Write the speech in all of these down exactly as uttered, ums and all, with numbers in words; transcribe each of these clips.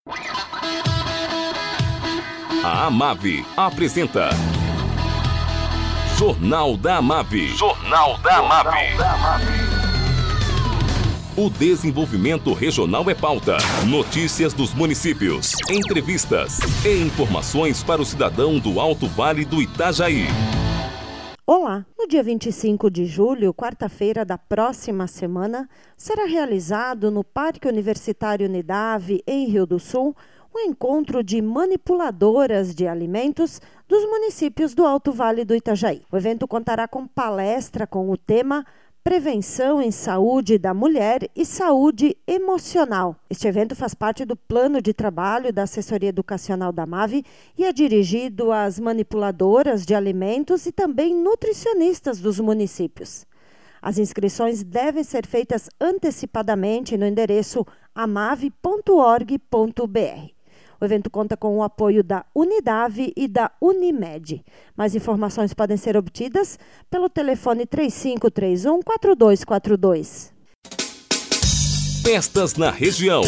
A Amave apresenta Jornal da Amave. Jornal da Amave. O desenvolvimento regional é pauta. Notícias dos municípios, entrevistas e informações para o cidadão do Alto Vale do Itajaí. Olá! No dia vinte e cinco de julho, quarta-feira da próxima semana, será realizado no Parque Universitário Unidave, em Rio do Sul, um encontro de manipuladoras de alimentos dos municípios do Alto Vale do Itajaí. O evento contará com palestra com o tema Prevenção em Saúde da Mulher e Saúde Emocional. Este evento faz parte do plano de trabalho da Assessoria Educacional da Amave e é dirigido às manipuladoras de alimentos e também nutricionistas dos municípios. As inscrições devem ser feitas antecipadamente no endereço amave ponto org ponto br. O evento conta com o apoio da Unidave e da Unimed. Mais informações podem ser obtidas pelo telefone três cinco três um, quatro dois quatro dois. Festas na região.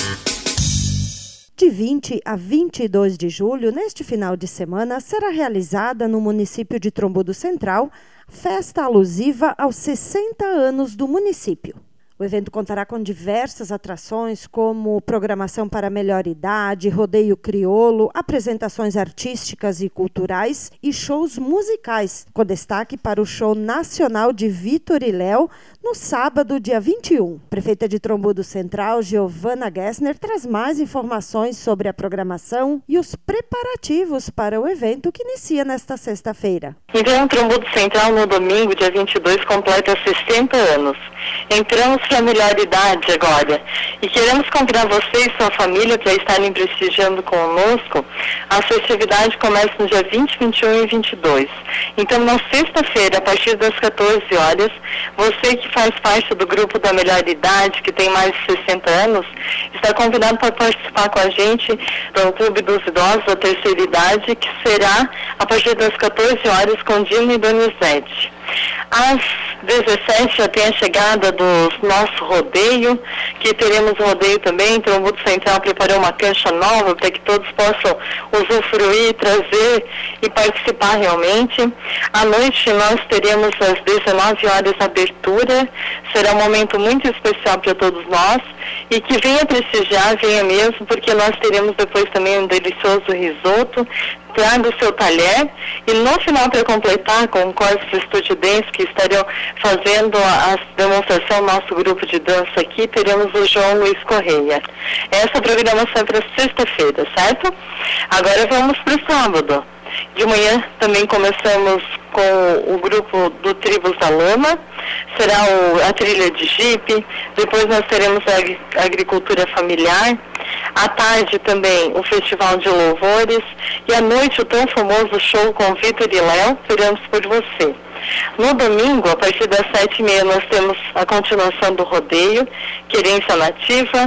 De vinte a vinte e dois de julho, neste final de semana, será realizada no município de Trombudo Central festa alusiva aos sessenta anos do município. O evento contará com diversas atrações, como programação para a melhor idade, rodeio crioulo, apresentações artísticas e culturais e shows musicais, com destaque para o show nacional de Vitor e Léo, no sábado, dia vinte e um. Prefeita de Trombudo Central, Giovana Gessner, traz mais informações sobre a programação e os preparativos para o evento que inicia nesta sexta-feira. Então, Trombudo Central, no domingo, dia vinte e dois, completa sessenta anos. Entramos para a melhor idade agora e queremos convidar você e sua família para estarem prestigiando conosco. A festividade começa no dia vinte, vinte e um e vinte e dois. Então, na sexta-feira, a partir das quatorze horas, você que faz parte do grupo da melhor idade, que tem mais de sessenta anos, está convidado para participar com a gente do Clube dos Idosos da Terceira Idade, que será a partir das quatorze horas com Dino e Donizete. Às dezessete já tem a chegada do nosso rodeio, que teremos um rodeio também. Trombudo Central preparou uma cancha nova para que todos possam usufruir, trazer e participar realmente. À noite nós teremos às dezenove horas a abertura. Será um momento muito especial para todos nós e que venha prestigiar, venha mesmo, porque nós teremos depois também um delicioso risoto. Traga o seu talher e no final, para completar, com corpos estudiodenses que estarão fazendo a, a demonstração, nosso grupo de dança aqui, teremos o João Luiz Correia. Essa programação é para sexta-feira, certo? Agora vamos para o sábado. De manhã também começamos com o grupo do Tribos da Lama, será o, a trilha de jipe, depois nós teremos a agricultura familiar, à tarde também o Festival de Louvores e à noite o tão famoso show com Vitor e Léo, Esperamos por Você. No domingo, a partir das sete e meia, nós temos a continuação do rodeio, Querência Nativa.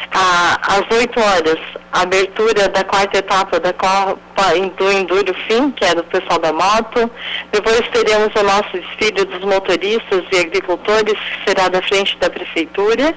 À, às oito horas, a abertura da quarta etapa da Copa do Enduro Fim, que é do pessoal da moto. Depois teremos o nosso desfile dos motoristas e agricultores, que será da frente da prefeitura.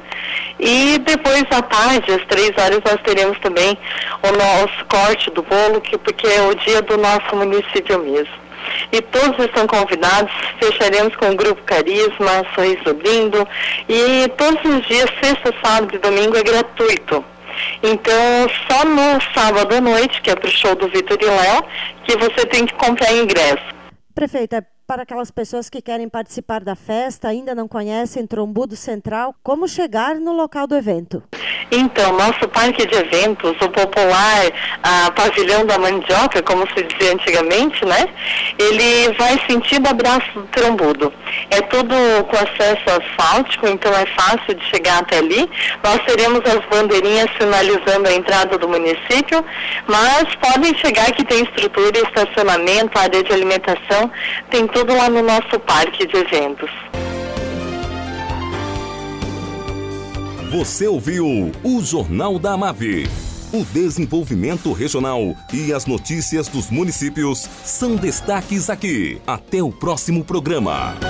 E depois, à tarde, às três horas, nós teremos também o nosso corte do bolo, que, porque é o dia do nosso município mesmo. E todos estão convidados, fecharemos com o Grupo Carisma, Sorriso Lindo, e todos os dias, sexta, sábado e domingo, é gratuito. Então, só no sábado à noite, que é para o show do Vitor e Léo, que você tem que comprar ingresso. Prefeita, para aquelas pessoas que querem participar da festa, ainda não conhecem Trombudo Central, como chegar no local do evento? Então, nosso parque de eventos, o popular a pavilhão da mandioca, como se dizia antigamente, né? Ele vai sentido abraço do Trombudo. É tudo com acesso asfáltico, então é fácil de chegar até ali. Nós teremos as bandeirinhas sinalizando a entrada do município, mas podem chegar que tem estrutura, estacionamento, área de alimentação, tem tudo lá no nosso parque de eventos. Você ouviu o Jornal da Amave. O desenvolvimento regional e as notícias dos municípios são destaques aqui. Até o próximo programa.